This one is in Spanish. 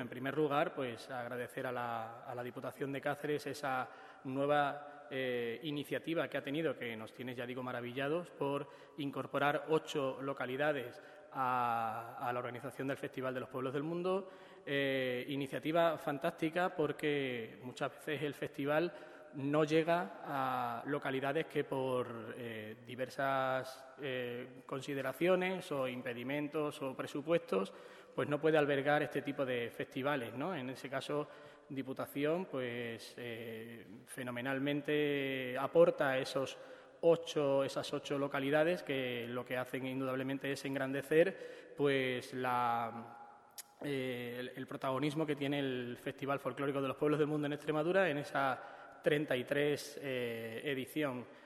en primer lugar, pues agradecer a la Diputación de Cáceres esa nueva iniciativa que ha tenido, que nos tiene, ya digo, maravillados, por incorporar 8 localidades a la organización del Festival de los Pueblos del Mundo. Iniciativa fantástica porque muchas veces el festival no llega a localidades que por diversas consideraciones o impedimentos o presupuestos pues no puede albergar este tipo de festivales, ¿no? En ese caso, Diputación pues fenomenalmente aporta esas 8 localidades que lo que hacen indudablemente es engrandecer pues el protagonismo que tiene el Festival Folclórico de los Pueblos del Mundo en Extremadura en esa 33 edición.